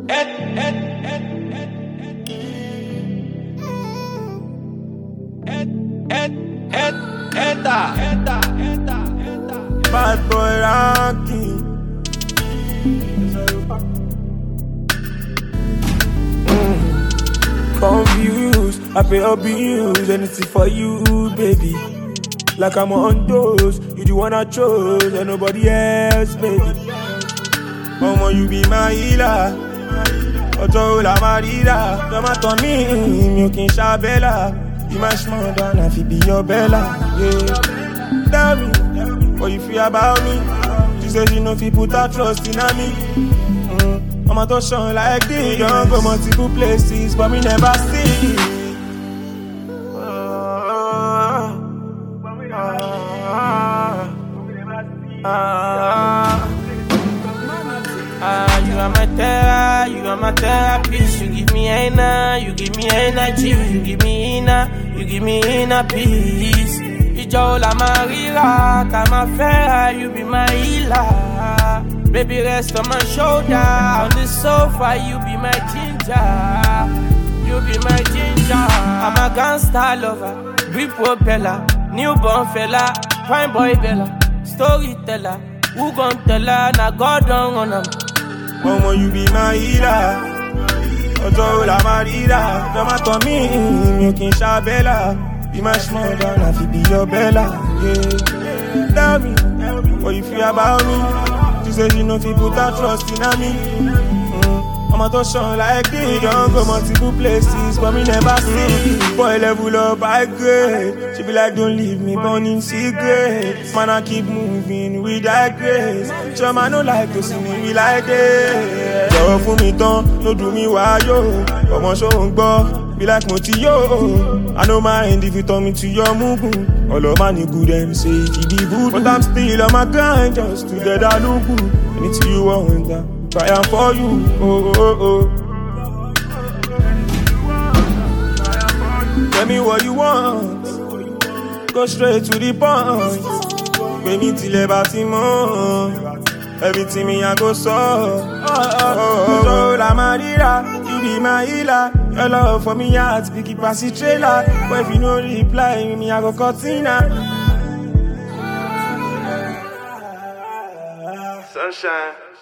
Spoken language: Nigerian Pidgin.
Bad boy ranking. Confused, I pay your bills, anything for you, baby. Like I'm on those, you the one I chose, and nobody else, baby. Mama, you be my healer. Ojo la marida, come at on me, you can shabella. You my small down, I feel be your bella, yeah. Tell me, what you feel about me? She said she know if you put her trust in me. I'ma touch on like this. Don't go multiple places, but me never see. You are my terror, you are my therapist. You give me you give me energy, you give me inner peace. Ijo la marira, kama fera, you be my healer. Baby, rest on my shoulder, on the sofa, you be my ginger. You be my ginger. I'm a gangster lover, big propeller, newborn fella, prime boy bella, storyteller. Who gon' tell her, na God don't run 'em. Mama, you be my healer. Ojo la marida, come at on me, you can shabella. Be my small down, I feel be your bella, yeah. Tell me, what you feel about me? She said she know if you put her trust in me. I'ma touch on like this. Don't go multiple places, but me never see. Boy level up, I grade. She be like, don't leave me burning cigarettes. Man, I keep moving with that grace. Sure man, no like to see me like this. Jọ̀wọ́ fún mi tán, no do me why yo. Ọmọ show ń gbọ́, be like mo ti yo. I know my end if you turn me to your mugu. All of my good and say it be good. But I'm still on my grind, just together look good. Anything you want, try am for you, oh, oh, oh. Tell me what you want, go straight to the point. Pay me till everything everything me I go so. Oh, la marira, you be my healer. Your love for me heart, big keep pass the trailer. But if you no reply, me I go cortina. Sunshine.